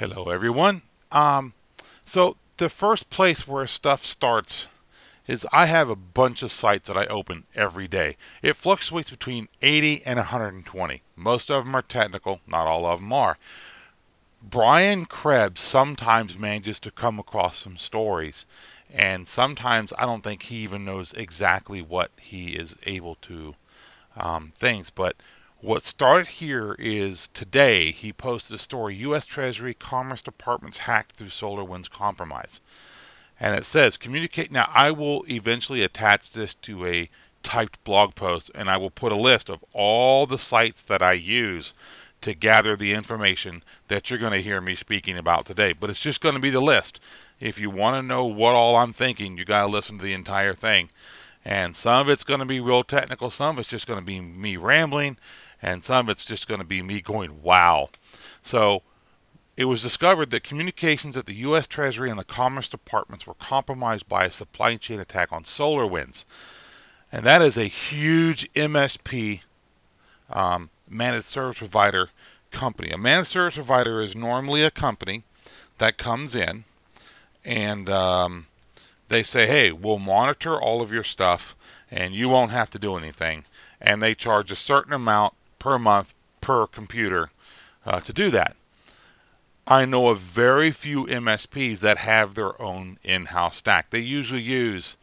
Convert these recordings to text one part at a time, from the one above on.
Hello, everyone. So the first place where stuff starts is I have a bunch of sites that I open every day. It fluctuates between 80 and 120. Most of them are technical, not all of them are. Brian Krebs sometimes manages to come across some stories, and sometimes I don't think he even knows exactly what he is able to things. But what started here is today he posted a story: U.S. Treasury Commerce Department's hacked through SolarWinds compromise. And it says, communicate. Now, I will eventually attach this to a typed blog post, and I will put a list of all the sites that I use to gather the information that you're going to hear me speaking about today. But it's just going to be the list. If you want to know what all I'm thinking, you got to listen to the entire thing. And some of it's going to be real technical, some of it's just going to be me rambling, and some of it's just going to be me going, wow. So it was discovered that communications at the U.S. Treasury and the Commerce Departments were compromised by a supply chain attack on SolarWinds. And that is a huge MSP, managed service provider company. A managed service provider is normally a company that comes in and they say, hey, we'll monitor all of your stuff and you won't have to do anything. And they charge a certain amount per month per computer to do that. I know of very few MSPs that have their own in-house stack. They usually use,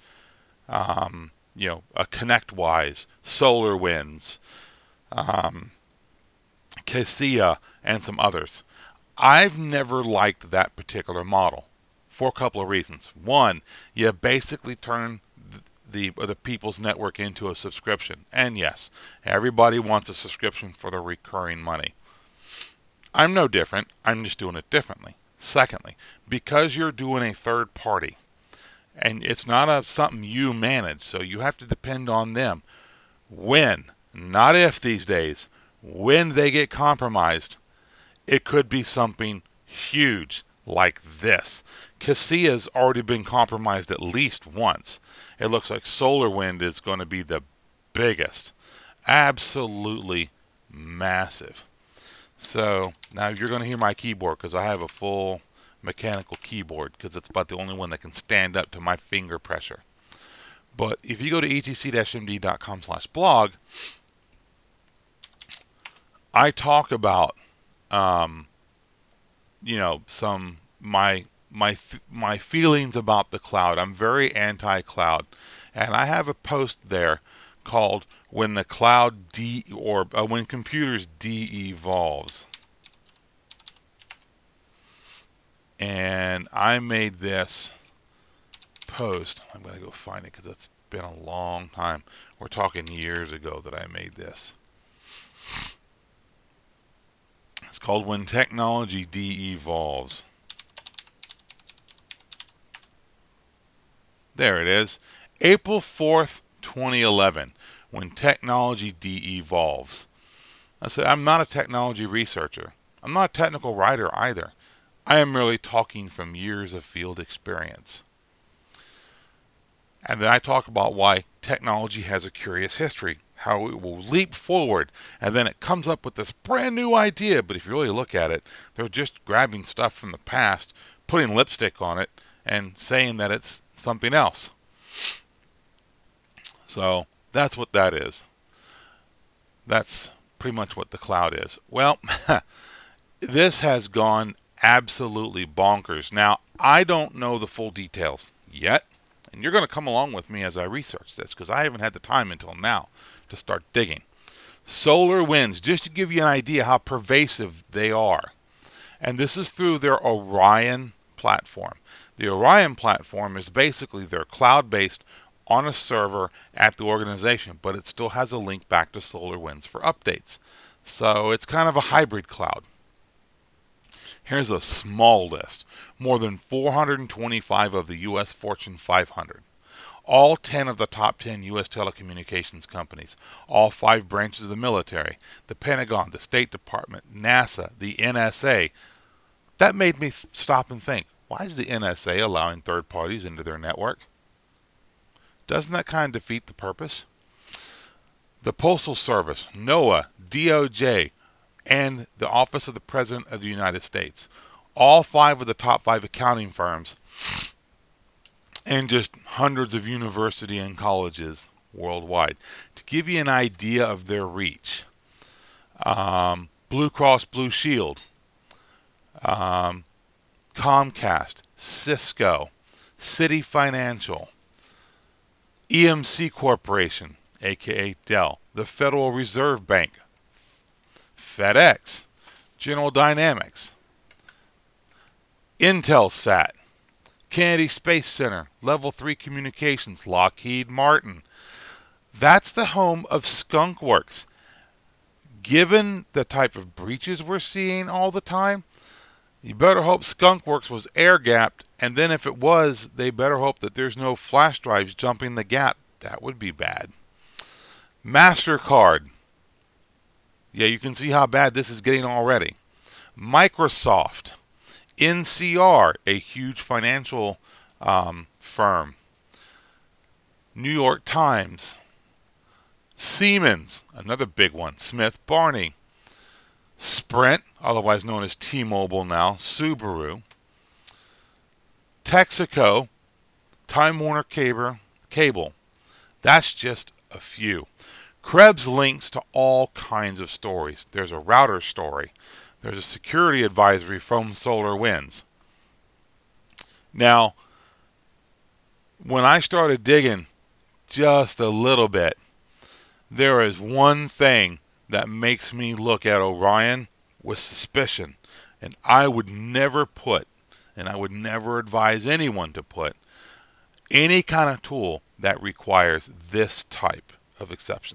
a ConnectWise, SolarWinds, Kaseya, and some others. I've never liked that particular model for a couple of reasons. One, you basically turn the people's network into a subscription. And yes, everybody wants a subscription for the recurring money. I'm no different. I'm just doing it differently. Secondly, because you're doing a third party, and it's not something you manage, so you have to depend on them. When, not if these days, when they get compromised, it could be something huge like this. Kaseya's already been compromised at least once. It looks like SolarWind is going to be the biggest. Absolutely massive. So now you're going to hear my keyboard because I have a full mechanical keyboard because it's about the only one that can stand up to my finger pressure. But if you go to etc-md.com/blog, I talk about some my feelings about the cloud. I'm very anti-cloud, and I have a post there called "When the Cloud When Computers De-Evolves," and I made this post. I'm going to go find it because it's been a long time. We're talking years ago that I made this. It's called "When Technology De-Evolves." There it is. April 4th, 2011. When technology de-evolves. I said, I'm not a technology researcher. I'm not a technical writer either. I am merely talking from years of field experience. And then I talk about why technology has a curious history, how it will leap forward, and then it comes up with this brand new idea. But if you really look at it, they're just grabbing stuff from the past, putting lipstick on it, and saying that it's something else. So that's what that is. That's pretty much what the cloud is. Well, this has gone absolutely bonkers. Now, I don't know the full details yet, and you're going to come along with me as I research this because I haven't had the time until now to start digging. SolarWinds, just to give you an idea how pervasive they are. And this is through their Orion platform. The Orion platform is basically their cloud-based on a server at the organization, but it still has a link back to SolarWinds for updates. So it's kind of a hybrid cloud. Here's a small list. More than 425 of the U.S. Fortune 500. All 10 of the top 10 U.S. telecommunications companies. All 5 branches of the military. The Pentagon, the State Department, NASA, the NSA. That made me stop and think, why is the NSA allowing third parties into their network? Doesn't that kind of defeat the purpose? The Postal Service, NOAA, DOJ, and the Office of the President of the United States. all 5 of the top 5 accounting firms, and just hundreds of universities and colleges worldwide. To give you an idea of their reach, Blue Cross Blue Shield, um, Comcast, Cisco, Citi Financial, EMC Corporation, aka Dell, the Federal Reserve Bank, FedEx, General Dynamics, Intelsat, Kennedy Space Center, Level 3 Communications, Lockheed Martin. That's the home of Skunk Works. Given the type of breaches we're seeing all the time, you better hope Skunk Works was air gapped, and then if it was, they better hope that there's no flash drives jumping the gap. That would be bad. MasterCard. Yeah, you can see how bad this is getting already. Microsoft. NCR, a huge financial firm. New York Times. Siemens, another big one. Smith Barney. Sprint, otherwise known as T-Mobile now. Subaru. Texaco. Time Warner Cable. That's just a few. Krebs links to all kinds of stories. There's a router story. There's a security advisory from SolarWinds. Now, when I started digging just a little bit, there is one thing that makes me look at Orion with suspicion, and I would never put, and I would never advise anyone to put, any kind of tool that requires this type of exception.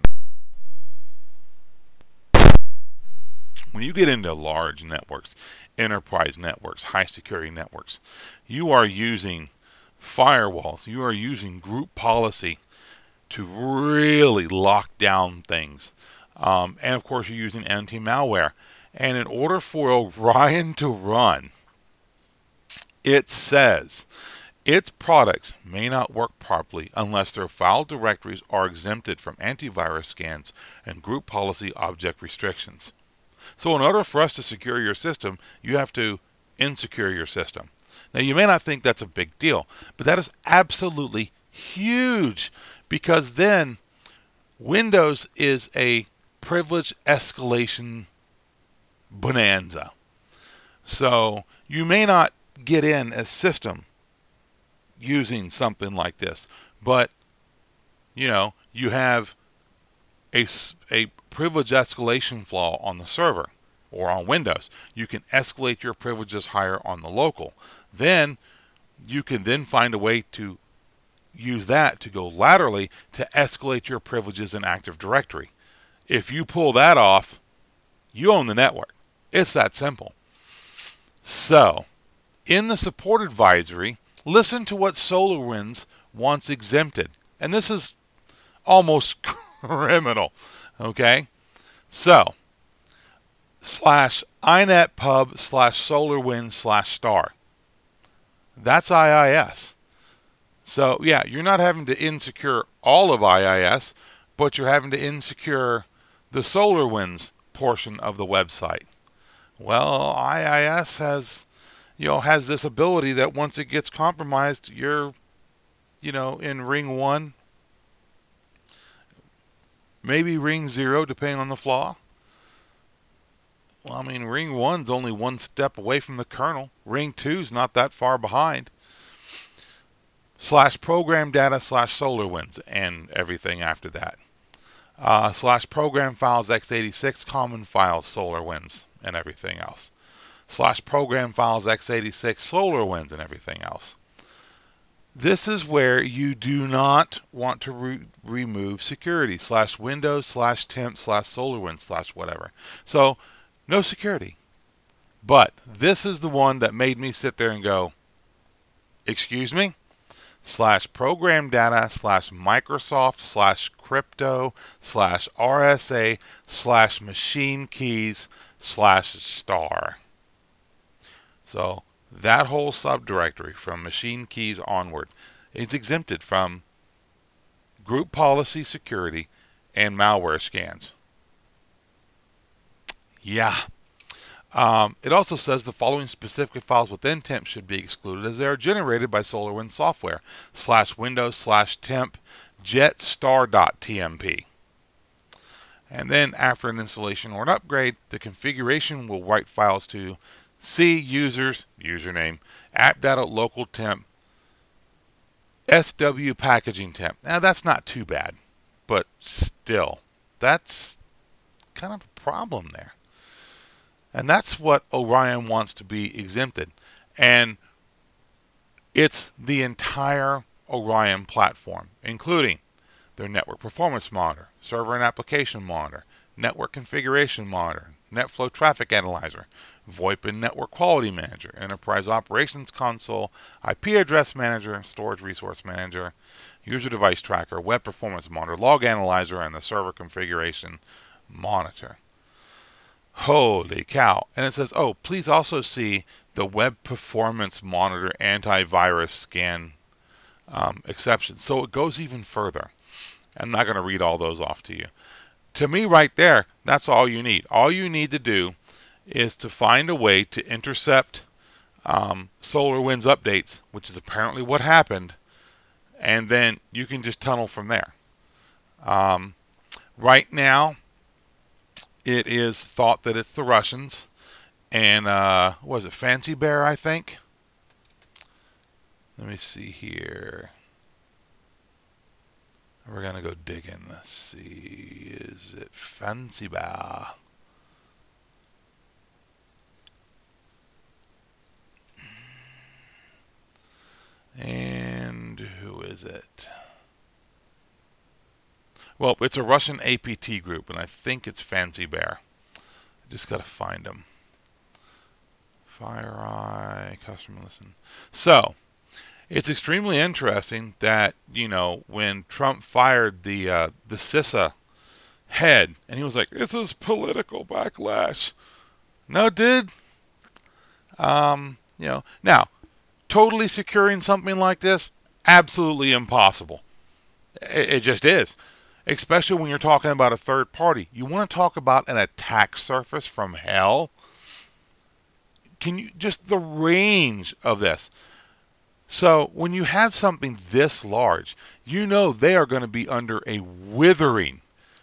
When you get into large networks, enterprise networks, high security networks, you are using firewalls, you are using group policy to really lock down things. And of course, you're using anti-malware. And in order for Orion to run, it says its products may not work properly unless their file directories are exempted from antivirus scans and group policy object restrictions. So in order for us to secure your system, you have to insecure your system. Now, you may not think that's a big deal, but that is absolutely huge, because then Windows is a privilege escalation bonanza. So you may not get in a system using something like this, but you have a privilege escalation flaw on the server or on Windows. You can escalate your privileges higher on the local. Then you can then find a way to use that to go laterally to escalate your privileges in Active Directory. If you pull that off, you own the network. It's that simple. So, in the support advisory, listen to what SolarWinds wants exempted. And this is almost criminal. Okay? So, /inetpub/SolarWinds/star. That's IIS. So, yeah, you're not having to insecure all of IIS, but you're having to insecure the SolarWinds portion of the website. Well, IIS has this ability that once it gets compromised, you're, in ring 1, maybe ring 0, depending on the flaw. Well, ring 1's only one step away from the kernel. Ring 2's not that far behind. /program data /SolarWinds and everything after that. /program files x86 common files SolarWinds and everything else. /program files x86 SolarWinds and everything else. This is where you do not want to remove security. /Windows /temp /SolarWinds /whatever. So no security. But this is the one that made me sit there and go, excuse me? /program data /Microsoft /crypto /RSA /machine keys /star. So that whole subdirectory from machine keys onward is exempted from group policy security and malware scans. Yeah. It also says the following specific files within temp should be excluded as they are generated by SolarWinds software /windows/temp jetstar.tmp. And then after an installation or an upgrade, the configuration will write files to C users, username, app data local temp, SW packaging temp. Now that's not too bad, but still, that's kind of a problem there. And that's what Orion wants to be exempted. And it's the entire Orion platform, including their network performance monitor, server and application monitor, network configuration monitor, NetFlow traffic analyzer, VoIP and network quality manager, enterprise operations console, IP address manager, storage resource manager, user device tracker, web performance monitor, log analyzer, and the server configuration monitor. Holy cow. And it says, oh, please also see the web performance monitor antivirus scan exception. So it goes even further. I'm not going to read all those off to you. To me, right there, that's all you need. All you need to do is to find a way to intercept SolarWinds updates, which is apparently what happened, and then you can just tunnel from there. Right now, it is thought that it's the Russians, and was it Fancy Bear, I think? Let me see here. We're going to go digging. Let's see. Is it Fancy Bear? And who is it? Well, it's a Russian APT group, and I think it's Fancy Bear. I just got to find them. FireEye, customer listen. So, it's extremely interesting that, when Trump fired the CISA head, and he was like, this is political backlash. No, dude. Now, totally securing something like this, absolutely impossible. It just is. Especially when you're talking about a third party. You want to talk about an attack surface from hell? Can you, just the range of this. So when you have something this large, they are going to be under a withering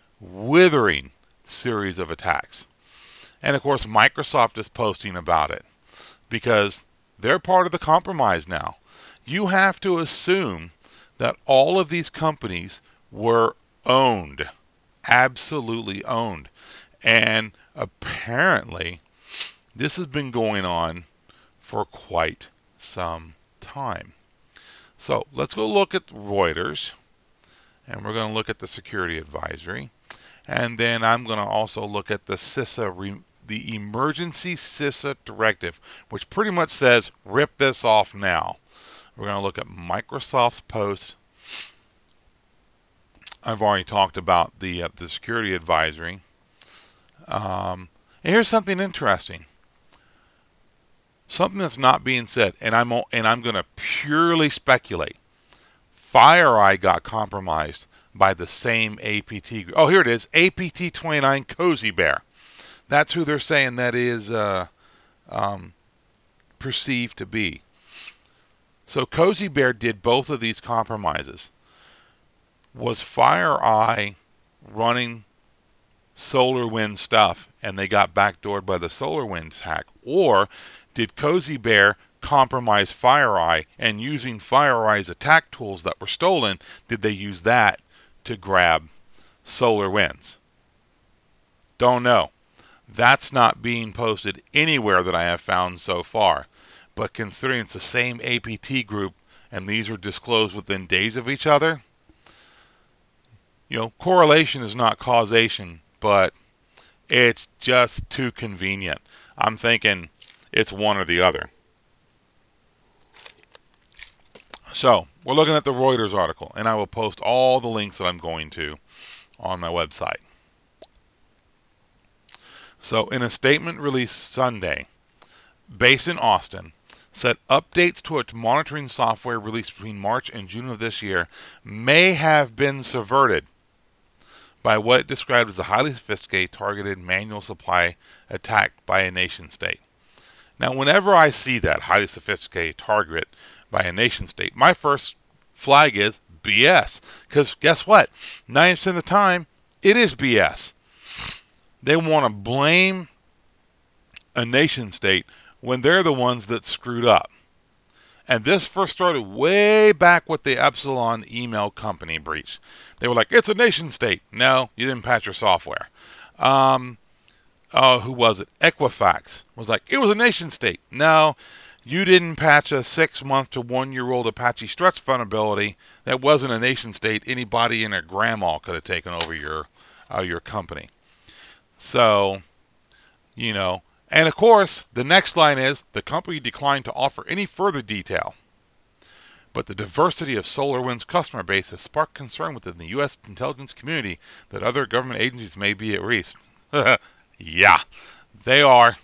series of attacks. And of course, Microsoft is posting about it because they're part of the compromise now. You have to assume that all of these companies were owned, absolutely owned. And apparently, this has been going on for quite some time. So let's go look at Reuters, and we're going to look at the security advisory, and then I'm going to also look at the CISA, the emergency CISA directive, which pretty much says rip this off now. We're going to look at Microsoft's post. I've already talked about the security advisory. And here's something interesting. Something that's not being said, and I'm going to purely speculate. FireEye got compromised by the same APT group. Oh, here it is, APT29 Cozy Bear. That's who they're saying that is perceived to be. So Cozy Bear did both of these compromises. Was FireEye running SolarWinds stuff and they got backdoored by the SolarWinds hack? Or did Cozy Bear compromise FireEye, and using FireEye's attack tools that were stolen, did they use that to grab SolarWinds? Don't know. That's not being posted anywhere that I have found so far. But considering it's the same APT group and these are disclosed within days of each other, correlation is not causation, but it's just too convenient. I'm thinking it's one or the other. So, we're looking at the Reuters article, and I will post all the links that I'm going to on my website. So, in a statement released Sunday, based in Austin, said updates to its monitoring software released between March and June of this year may have been subverted by what it described as a highly sophisticated targeted manual supply attack by a nation state. Now, whenever I see that highly sophisticated target by a nation state, my first flag is BS. Because guess what? 90% of the time, it is BS. They want to blame a nation state when they're the ones that screwed up. And this first started way back with the Epsilon email company breach. They were like, it's a nation state. No, you didn't patch your software. Who was it? Equifax was like, it was a nation state. No, you didn't patch a 6-month to 1-year-old Apache Struts vulnerability. That wasn't a nation state. Anybody and their grandma could have taken over your company. So, and of course, the next line is, the company declined to offer any further detail. But the diversity of SolarWinds' customer base has sparked concern within the U.S. intelligence community that other government agencies may be at risk. Yeah, they are.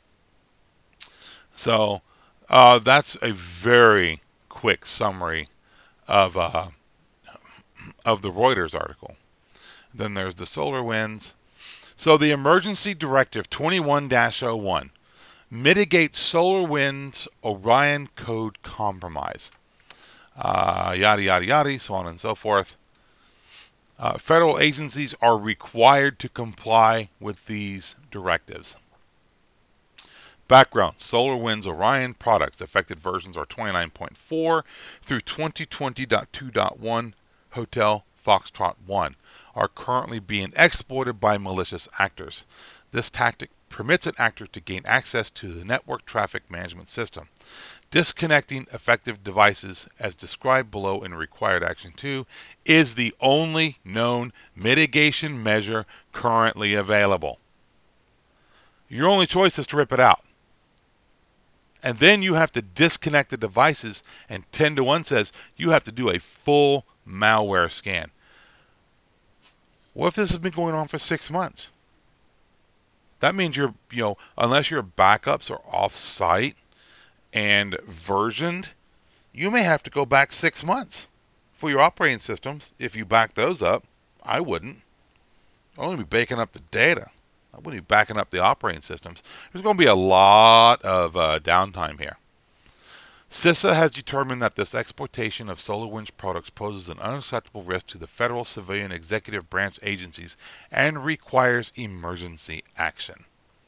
So that's a very quick summary of the Reuters article. Then there's the SolarWinds. So the Emergency Directive 21-01 mitigates SolarWinds Orion code compromise. Yada, yada, yada, so on and so forth. Federal agencies are required to comply with these directives. Background: SolarWinds Orion products, affected versions are 29.4 through 2020.2.1 Hotel Foxtrot 1, are currently being exploited by malicious actors. This tactic permits an actor to gain access to the network traffic management system. Disconnecting affected devices, as described below in Required Action 2, is the only known mitigation measure currently available. Your only choice is to rip it out. And then you have to disconnect the devices, and 10-1 says you have to do a full malware scan. What if this has been going on for 6 months? That means unless your backups are off-site and versioned, you may have to go back 6 months for your operating systems. If you back those up, I wouldn't. I'd only be backing up the data. I wouldn't be backing up the operating systems. There's going to be a lot of downtime here. CISA has determined that this exploitation of SolarWinds products poses an unacceptable risk to the federal, civilian, executive branch agencies and requires emergency action.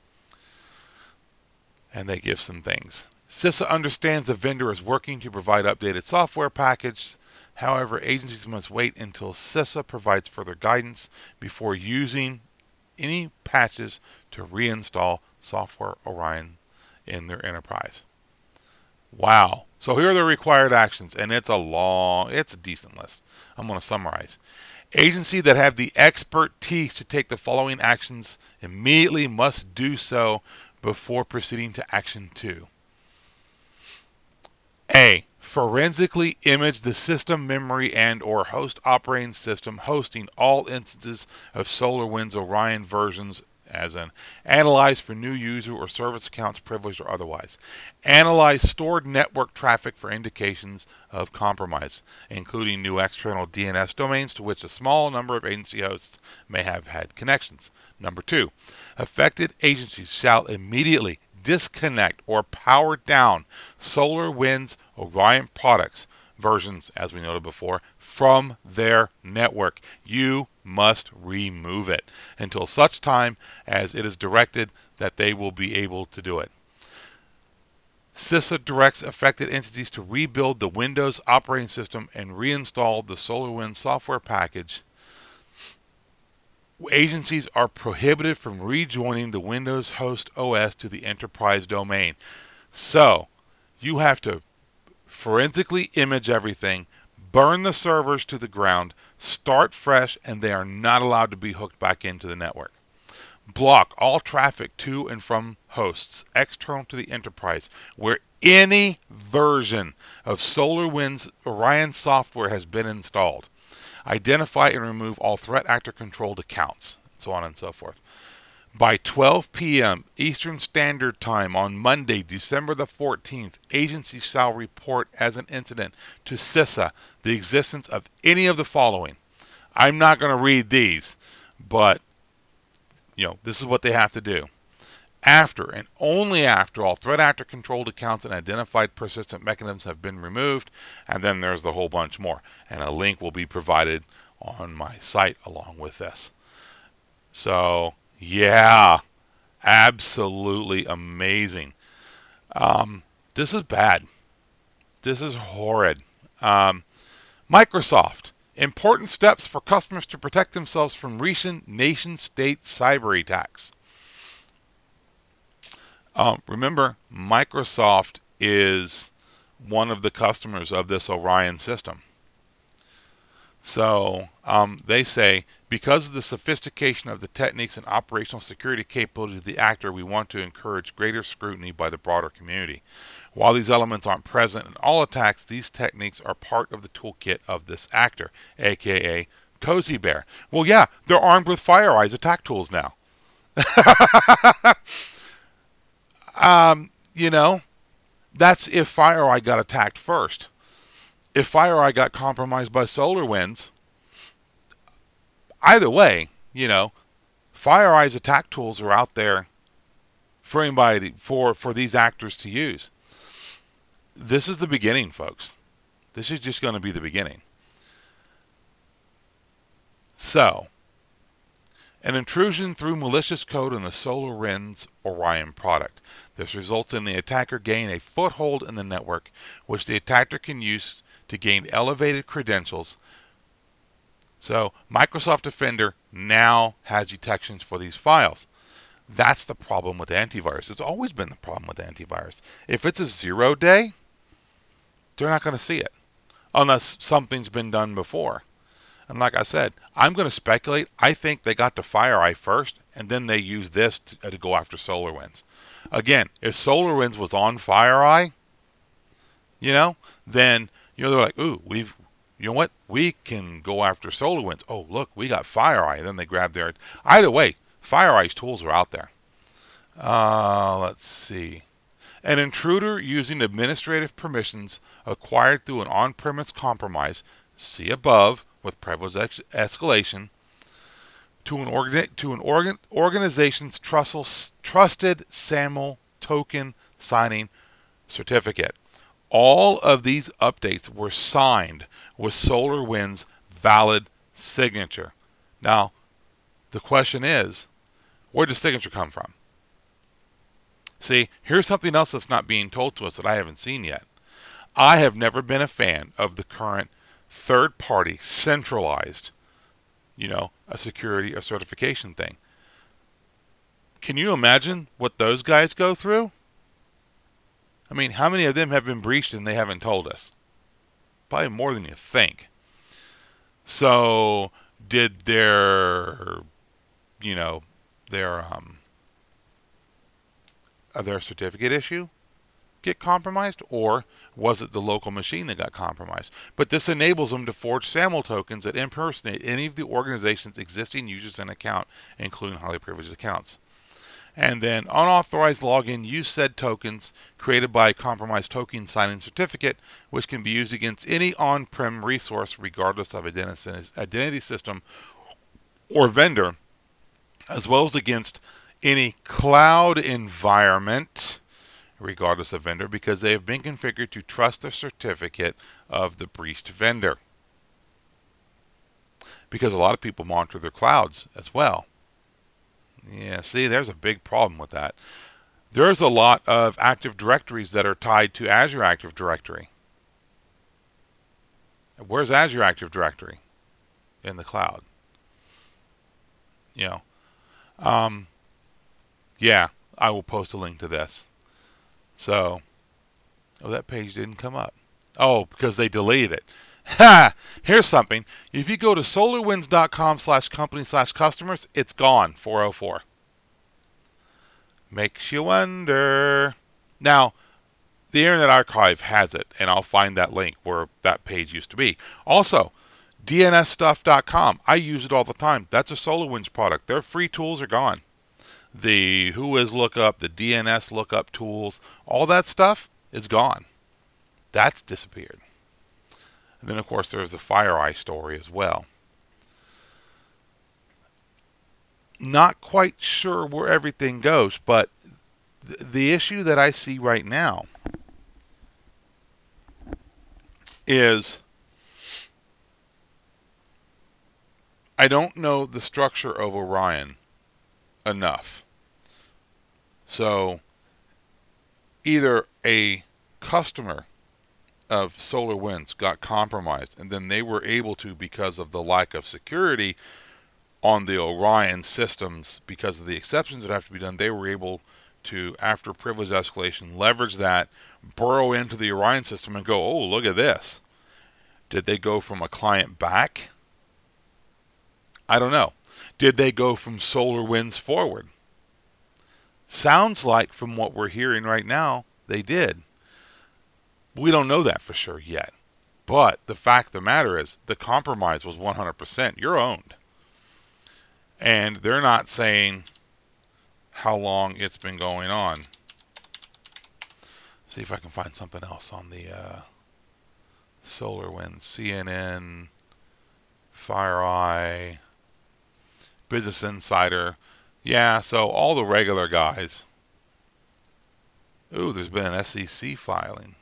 And they give some things. CISA understands the vendor is working to provide updated software package. However, agencies must wait until CISA provides further guidance before using any patches to reinstall Software Orion in their enterprise. Wow. So here are the required actions, and it's a decent list. I'm going to summarize. Agencies that have the expertise to take the following actions immediately must do so before proceeding to action 2. A. Forensically image the system memory and or host operating system hosting all instances of SolarWinds Orion versions, as in analyze for new user or service accounts privileged or otherwise. Analyze stored network traffic for indications of compromise, including new external DNS domains to which a small number of agency hosts may have had connections. Number 2, affected agencies shall immediately disconnect or power down SolarWinds Orion products versions, as we noted before, from their network. You must remove it until such time as it is directed that they will be able to do it. CISA directs affected entities to rebuild the Windows operating system and reinstall the SolarWinds software package. Agencies are prohibited from rejoining the Windows host OS to the enterprise domain. So, you have to forensically image everything, burn the servers to the ground, start fresh, and they are not allowed to be hooked back into the network. Block all traffic to and from hosts external to the enterprise where any version of SolarWinds Orion software has been installed. Identify and remove all threat actor controlled accounts, and so on and so forth. By 12 p.m. Eastern Standard Time on Monday, December the 14th, agencies shall report as an incident to CISA the existence of any of the following. I'm not going to read these, But, this is what they have to do. After and only after all threat actor controlled accounts and identified persistent mechanisms have been removed, and then there's the whole bunch more. And a link will be provided on my site along with this. So, yeah, absolutely amazing. This is bad. This is horrid. Microsoft. Important steps for customers to protect themselves from recent nation-state cyber attacks. Remember, Microsoft is one of the customers of this Orion system. So they say, because of the sophistication of the techniques and operational security capabilities of the actor, we want to encourage greater scrutiny by the broader community. While these elements aren't present in all attacks, these techniques are part of the toolkit of this actor, aka Cozy Bear. Well, yeah, they're armed with FireEye's attack tools now. That's if FireEye got attacked first. If FireEye got compromised by SolarWinds, either way, FireEye's attack tools are out there for anybody, for these actors to use. This is the beginning, folks. This is just going to be the beginning. So, an intrusion through malicious code in the SolarWinds Orion product. This results in the attacker gaining a foothold in the network, which the attacker can use to gain elevated credentials. So Microsoft Defender now has detections for these files. That's the problem with antivirus. It's always been the problem with antivirus. If it's a 0 day, they're not going to see it unless something's been done before. And like I said, I'm going to speculate. I think they got to FireEye first, and then they used this to go after SolarWinds. Again, if SolarWinds was on FireEye, then they're like, ooh, we can go after SolarWinds. Oh, look, we got FireEye. And then they grab their. Either way, FireEye's tools are out there. Let's see. An intruder using administrative permissions acquired through an on-premise compromise, see above, with privilege escalation, to an organization's trusted SAML token signing certificate. All of these updates were signed with SolarWinds' valid signature. Now, the question is, where does signature come from? See, here's something else that's not being told to us that I haven't seen yet. I have never been a fan of the current third-party centralized, a certification thing. Can you imagine what those guys go through? I mean, how many of them have been breached and they haven't told us? Probably more than you think. So, did their certificate issue get compromised, or was it the local machine that got compromised? But this enables them to forge SAML tokens that impersonate any of the organization's existing users and account, including highly privileged accounts. And then unauthorized login use said tokens created by a compromised token signing certificate, which can be used against any on-prem resource regardless of identity system or vendor, as well as against any cloud environment regardless of vendor, because they have been configured to trust the certificate of the breached vendor. Because a lot of people monitor their clouds as well. Yeah, see, there's a big problem with that. There's a lot of Active Directories that are tied to Azure Active Directory. Where's Azure Active Directory? In the cloud. Yeah, I will post a link to this. So, that page didn't come up. Oh, because they deleted it. Ha! Here's something. If you go to solarwinds.com/company/customers, it's gone, 404. Makes you wonder. Now, the Internet Archive has it, and I'll find that link where that page used to be. Also, DNSstuff.com. I use it all the time. That's a SolarWinds product. Their free tools are gone. The Whois lookup, the DNS lookup tools, all that stuff is gone. That's disappeared. And then, of course, there's the FireEye story as well. Not quite sure where everything goes, but the issue that I see right now is I don't know the structure of Orion enough. So either a customer of SolarWinds got compromised, and then they were able to, because of the lack of security on the Orion systems, because of the exceptions that have to be done, they were able to, after privilege escalation, leverage that, burrow into the Orion system and go, oh, look at this. Did they go from a client back? I don't know. Did they go from SolarWinds forward? Sounds like, from what we're hearing right now, they did. We don't know that for sure yet. But the fact of the matter is, the compromise was 100%. You're owned. And they're not saying how long it's been going on. See if I can find something else on the SolarWinds. CNN, FireEye, Business Insider. Yeah, so all the regular guys. Ooh, there's been an SEC filing.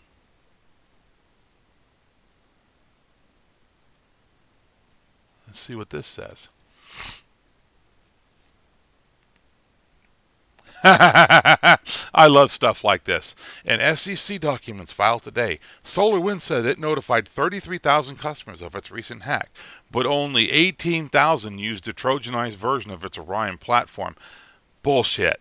Let's see what this says. I love stuff like this. In SEC documents filed today, SolarWinds said it notified 33,000 customers of its recent hack, but only 18,000 used a Trojanized version of its Orion platform. Bullshit.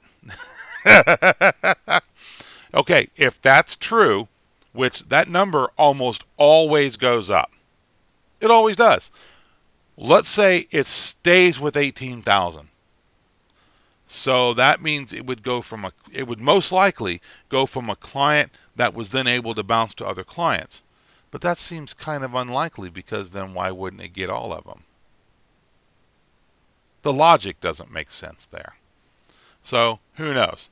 Okay, if that's true, which that number almost always goes up. It always does. Let's say it stays with 18,000. So that means it would most likely go from a client that was then able to bounce to other clients. But that seems kind of unlikely, because then why wouldn't it get all of them? The logic doesn't make sense there. So who knows?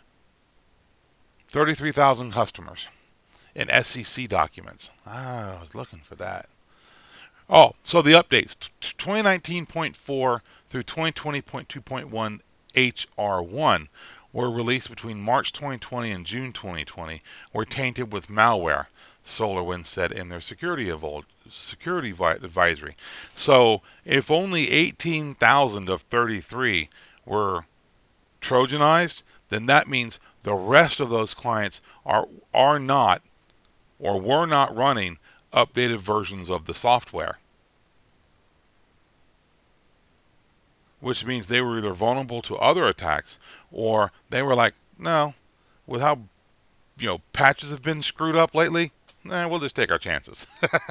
33,000 customers in SEC documents. I was looking for that. Oh, so the updates 2019.4 through 2020.2.1 HR1 were released between March 2020 and June 2020 were tainted with malware, SolarWinds said in their security advisory. So if only 18,000 of 33 were Trojanized, then that means the rest of those clients are not, or were not, running updated versions of the software. Which means they were either vulnerable to other attacks, or they were like, no, with how patches have been screwed up lately, we'll just take our chances.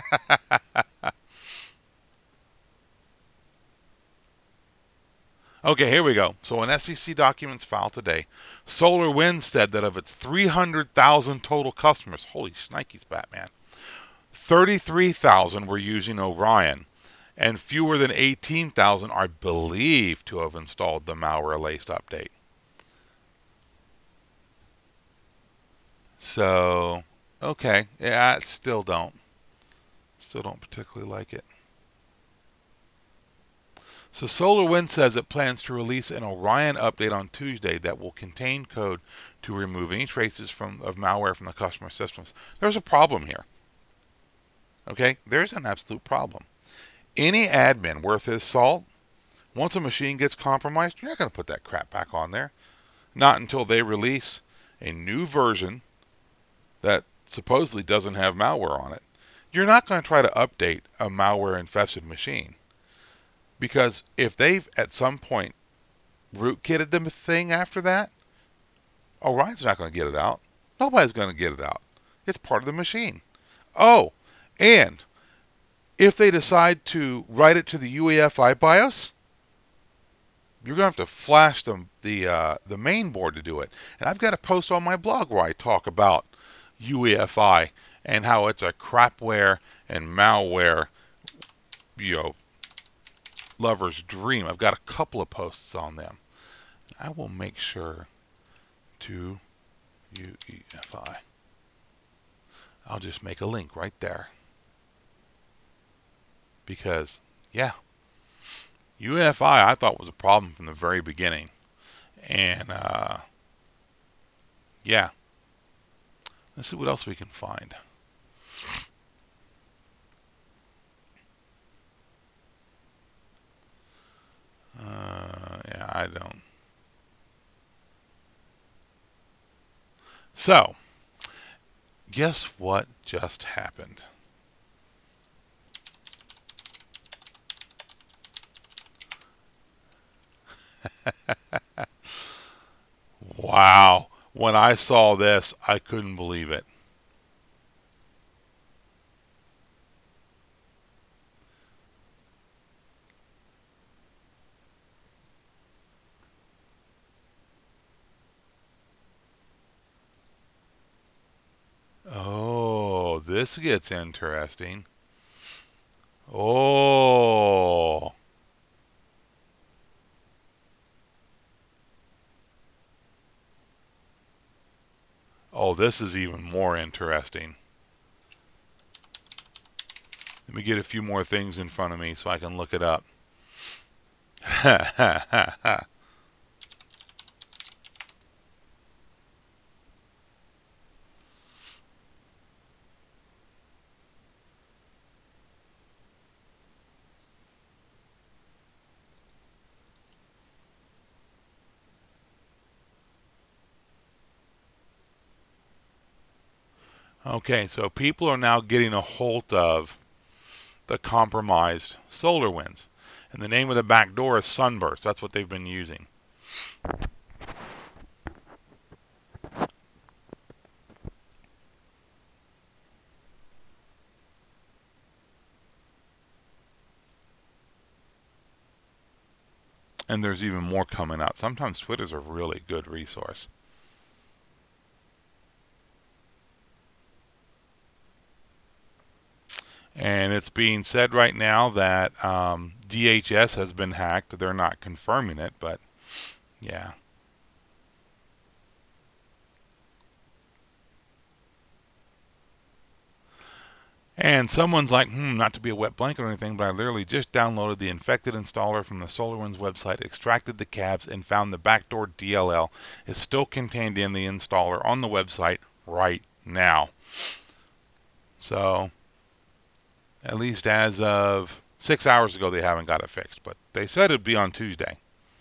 Okay, here we go. So in SEC documents filed today, SolarWinds said that of its 300,000 total customers, holy shnikes, Batman, 33,000 were using Orion, and fewer than 18,000 are believed to have installed the malware-laced update. So, okay, yeah, I still don't particularly like it. So SolarWinds says it plans to release an Orion update on Tuesday that will contain code to remove any traces of malware from the customer systems. There's a problem here. Okay, there's an absolute problem. Any admin worth his salt, once a machine gets compromised, you're not going to put that crap back on there. Not until they release a new version that supposedly doesn't have malware on it. You're not going to try to update a malware-infested machine. Because if they've at some point rootkitted the thing after that, Orion's not going to get it out. Nobody's going to get it out. It's part of the machine. Oh, and if they decide to write it to the UEFI BIOS, you're going to have to flash the main board to do it. And I've got a post on my blog where I talk about UEFI and how it's a crapware and malware, lover's dream. I've got a couple of posts on them. I will make sure to UEFI. I'll just make a link right there. Because, yeah, UFI I thought was a problem from the very beginning. And yeah, let's see what else we can find. Yeah, I don't. So, guess what just happened? Wow. When I saw this, I couldn't believe it. Oh, this gets interesting. Oh. Oh, this is even more interesting. Let me get a few more things in front of me so I can look it up. Okay, so people are now getting a hold of the compromised SolarWinds. And the name of the back door is Sunburst. That's what they've been using. And there's even more coming out. Sometimes Twitter's a really good resource. And it's being said right now that DHS has been hacked. They're not confirming it, but yeah. And someone's like, not to be a wet blanket or anything, but I literally just downloaded the infected installer from the SolarWinds website, extracted the cabs, and found the backdoor DLL is still contained in the installer on the website right now. So, at least as of 6 hours ago, they haven't got it fixed, but they said it'd be on Tuesday.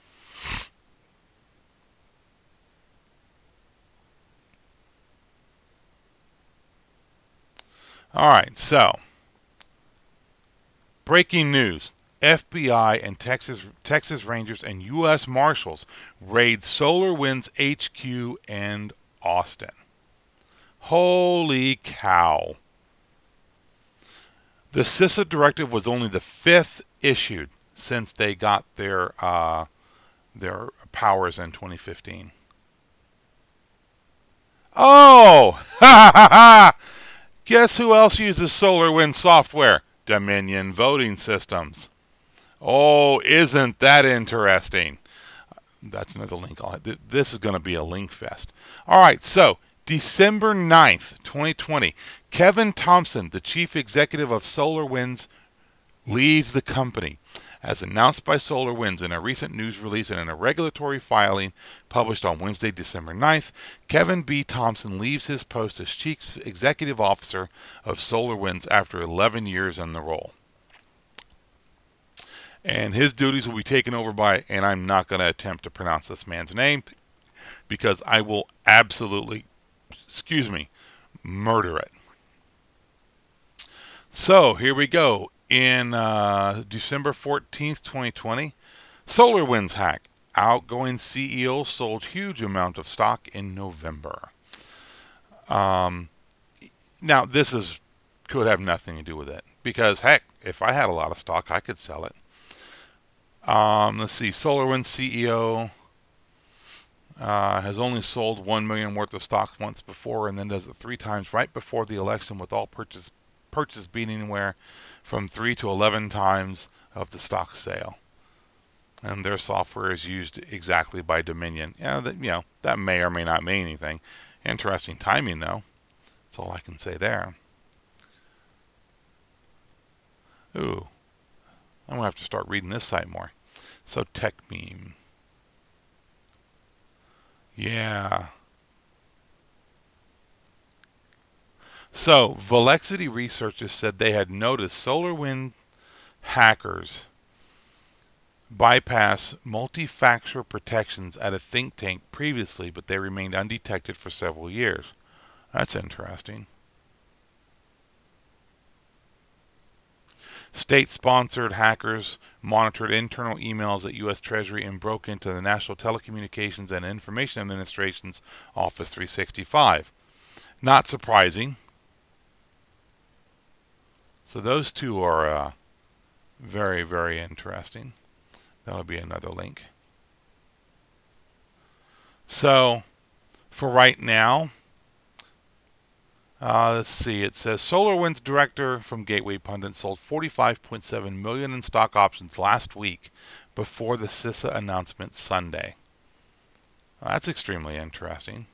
All right, so breaking news. FBI and Texas Rangers and U.S. Marshals raid SolarWinds HQ in Austin. Holy cow. The CISA directive was only the 5th issued since they got their powers in 2015. Oh! Ha ha ha! Guess who else uses SolarWinds software? Dominion Voting Systems. Oh, isn't that interesting? That's another link. This is going to be a link fest. All right, so December 9th, 2020, Kevin Thompson, the chief executive of SolarWinds, leaves the company. As announced by SolarWinds in a recent news release and in a regulatory filing published on Wednesday, December 9th, Kevin B. Thompson leaves his post as Chief Executive Officer of SolarWinds after 11 years in the role. And his duties will be taken over by, and I'm not going to attempt to pronounce this man's name because I will absolutely, murder it. So here we go. In December 14th, 2020, SolarWinds hack. Outgoing CEO sold huge amount of stock in November. Now, this could have nothing to do with it because, heck, if I had a lot of stock, I could sell it. Let's see. SolarWinds CEO has only sold $1 million worth of stock once before, and then does it 3 times right before the election, with all purchase being anywhere from 3 to 11 times of the stock sale. And their software is used exactly by Dominion. That may or may not mean anything. Interesting timing, though. That's all I can say there. Ooh, I'm gonna have to start reading this site more. So TechMeme. Yeah. So Velexity researchers said they had noticed SolarWinds hackers bypass multi-factor protections at a think tank previously, but they remained undetected for several years. That's interesting. State-sponsored hackers monitored internal emails at U.S. Treasury and broke into the National Telecommunications and Information Administration's Office 365. Not surprising. So those two are very, very interesting. That'll be another link. So for right now, let's see. It says SolarWinds director from Gateway Pundit sold 45.7 million in stock options last week before the CISA announcement Sunday. That's extremely interesting.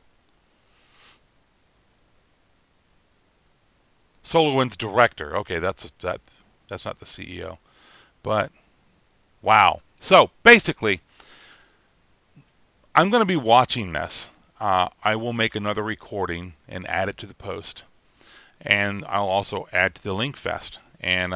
SolarWinds director. Okay, that's not the CEO, but wow. So basically, I'm going to be watching this. I will make another recording and add it to the post, and I'll also add to the link fest. And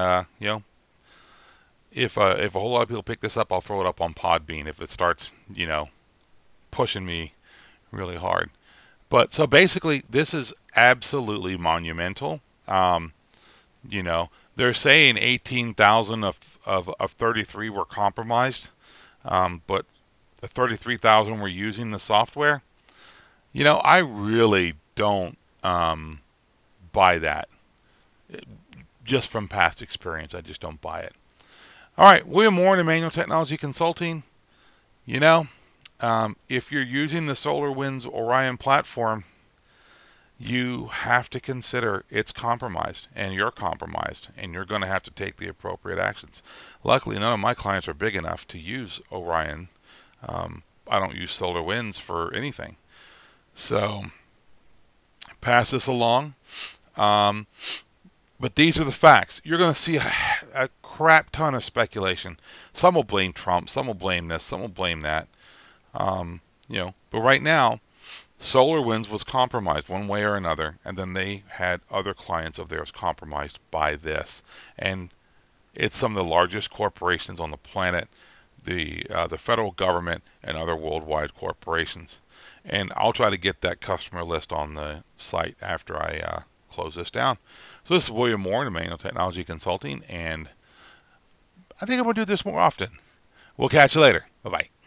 if a whole lot of people pick this up, I'll throw it up on Podbean if it starts pushing me really hard. But so basically, this is absolutely monumental. They're saying 18,000 of 33 were compromised, but the 33,000 were using the software. I really don't buy that. Just from past experience, I just don't buy it. All right, William Warren, Emmanuel Technology Consulting. If you're using the SolarWinds Orion platform, you have to consider it's compromised, and you're compromised, and you're going to have to take the appropriate actions. Luckily, none of my clients are big enough to use Orion. I don't use SolarWinds for anything. So, pass this along. But these are the facts. You're going to see a crap ton of speculation. Some will blame Trump. Some will blame this. Some will blame that. But right now, SolarWinds was compromised one way or another, and then they had other clients of theirs compromised by this. And it's some of the largest corporations on the planet, the federal government, and other worldwide corporations. And I'll try to get that customer list on the site after I close this down. So this is William Warren, Emmanuel Technology Consulting, and I think I'm going to do this more often. We'll catch you later. Bye-bye.